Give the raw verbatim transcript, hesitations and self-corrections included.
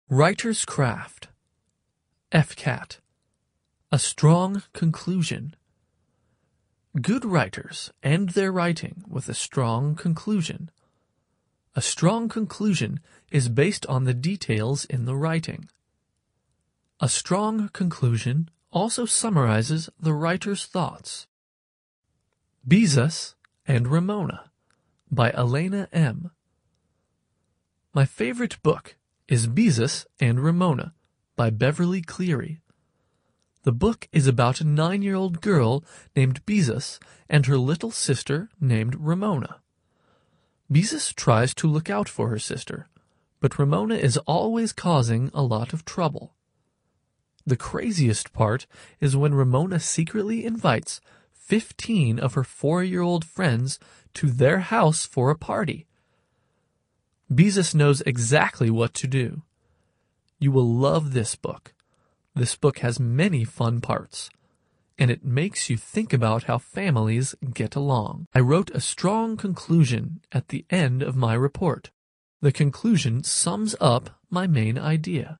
Writer's Craft. F C A T. A strong conclusion. Good writers end their writing with a strong conclusion. A strong conclusion is based on the details in the writing. A strong conclusion also summarizes the writer's thoughts. Beezus and Ramona by Elena M. My favorite book is Beezus and Ramona by Beverly Cleary. The book is about a nine-year-old girl named Beezus and her little sister named Ramona. Beezus tries to look out for her sister, but Ramona is always causing a lot of trouble. The craziest part is when Ramona secretly invites fifteen of her four-year-old friends to their house for a party. Beezus knows exactly what to do. You will love this book. This book has many fun parts, and it makes you think about how families get along. I wrote a strong conclusion at the end of my report. The conclusion sums up my main idea.